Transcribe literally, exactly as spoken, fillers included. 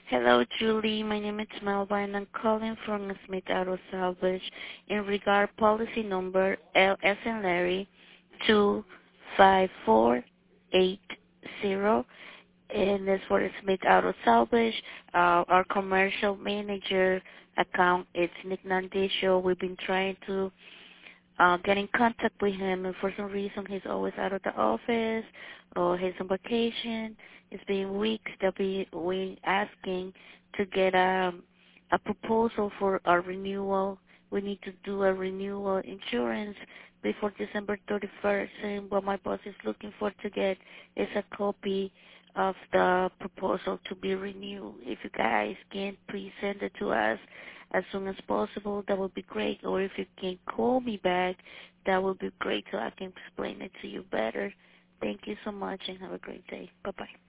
Hello, Julie. My name is Melba, and I'm calling from Smith Auto Salvage in regard policy number L S and Larry two five four eight zero, and that's for the Smith Auto Salvage. Uh, our commercial manager account is Nick Nandisho. We've been trying to uh, get in contact with him, and for some reason he's always out of the office or he's on vacation. It's been weeks that we we asking to get um, a proposal for our renewal. We need to do a renewal insurance before December thirty-first, and what my boss is looking for to get is a copy of the proposal to be renewed. If you guys can, please send it to us as soon as possible. That would be great. Or if you can call me back, that would be great so I can explain it to you better. Thank you so much and have a great day. Bye-bye.